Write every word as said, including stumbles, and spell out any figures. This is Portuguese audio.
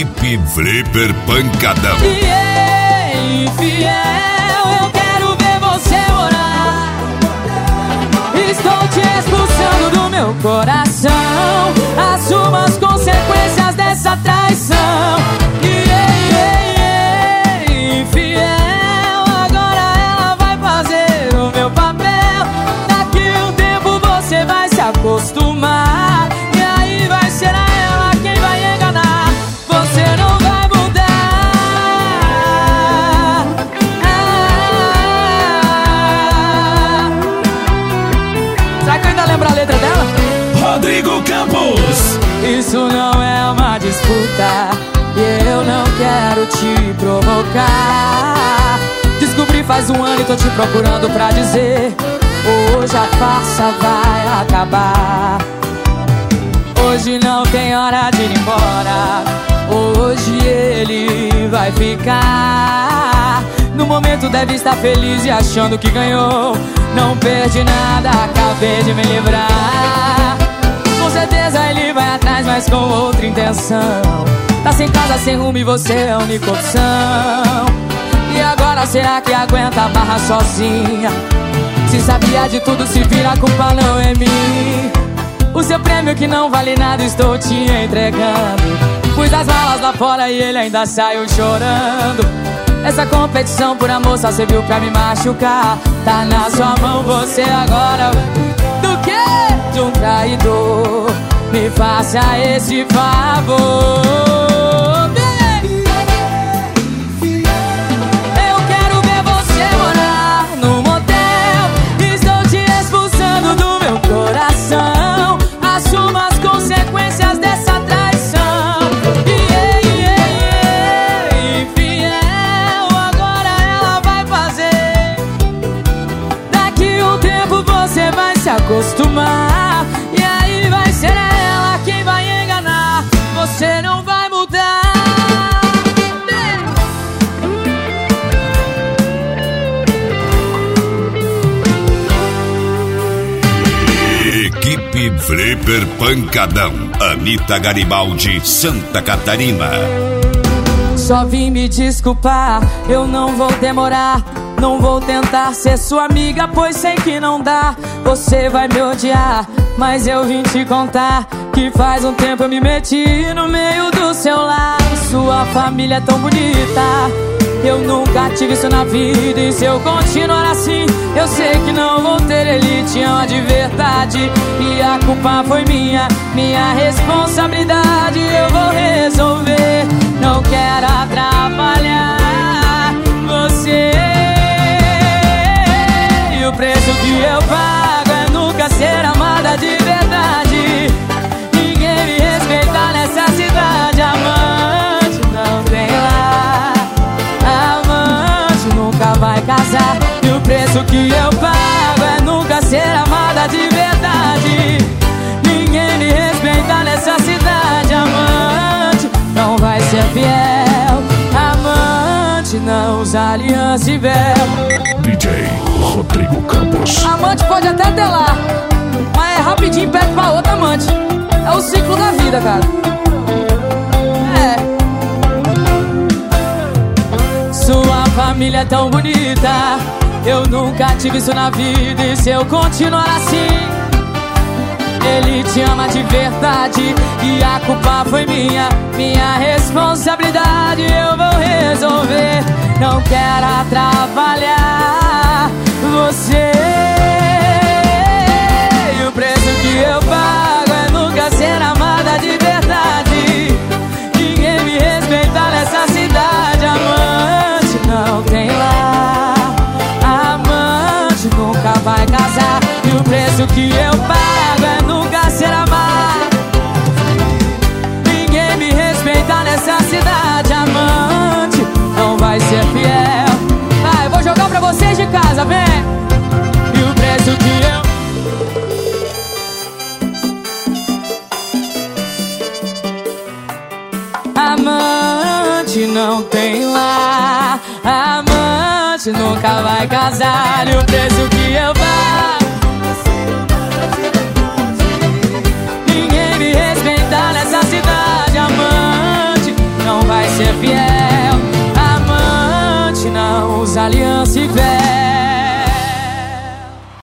Equipe Flipper Pancadão. E é infiel, eu quero ver você morar. Estou te expulsando do meu coração. Assuma as consequências dessa traição. E é infiel, agora ela vai fazer o meu papel. Daqui um tempo você vai se acostumar. E aí vai ser a ela quem vai enganar. Você não vai mudar. ah. Será que eu ainda lembro a letra dela? Rodrigo Campos. Isso não é uma disputa e eu não quero te provocar. Descobri faz um ano e tô te procurando pra dizer: hoje a farsa vai acabar. Hoje não tem hora de ir embora. Hoje ele vai ficar. No momento deve estar feliz e achando que ganhou. Não perdi nada, acabei de me livrar. Com certeza ele vai atrás, mas com outra intenção. Tá sem casa, sem rumo e você é a única opção. E agora será que aguenta a barra sozinha? Se sabia de tudo, se vira, a culpa não é minha. O seu prêmio que não vale nada estou te entregando. Pus as malas lá fora e ele ainda saiu chorando. Essa competição por amor só serviu pra me machucar. Tá na sua mão, você agora do quê? De um traidor. Me faça esse favor. Eu quero ver você morar no motel. Estou te expulsando do meu coração. Assuma as consequências dessa traição. Yeah, yeah, yeah. Infiel, agora ela vai fazer. Daqui um tempo você vai se acostumar. E aí vai ser ela quem vai enganar. Você não vai mudar. Equipe Flipper Pancadão. Anitta Garibaldi, Santa Catarina. Só vim me desculpar, eu não vou demorar. Não vou tentar ser sua amiga, pois sei que não dá. Você vai me odiar, mas eu vim te contar que faz um tempo eu me meti no meio do seu lar. Sua família é tão bonita, eu nunca tive isso na vida. E se eu continuar assim, eu sei que não vou ter. Ele te ama de verdade e a culpa foi minha, minha responsabilidade. Eu vou resolver, não quero atrapalhar você. E o preço que eu pago é nunca ser amada de verdade. Ninguém me respeita nessa cidade. Amante não tem lá, amante nunca vai casar. E o preço que eu pago é nunca ser amada de verdade. Ninguém me respeita nessa cidade. Amante não vai ser fiel. Amante não usa aliança e véu. D J Rodrigo Campos. Amante pode até ter lá, mas é rapidinho perto pra outra amante. É o ciclo da vida, cara. É. Sua família é tão bonita, eu nunca tive isso na vida. E se eu continuar assim, ele te ama de verdade e a culpa foi minha, minha responsabilidade. Eu vou resolver, não quero atrapalhar você. E o preço que eu pago é nunca ser amada de verdade. Ninguém me respeita nessa cidade. Amante não tem lá, amante nunca vai casar. E o preço que eu pago é nunca ser amado. Ninguém me respeita nessa cidade. Amante não vai ser fiel. Vai, eu vou jogar pra vocês de casa, vem. E o preço que eu... Amante não tem lá, amante nunca vai casar. E o preço que eu pago, ninguém me respeita nessa cidade. Amante não não usa aliança e véu.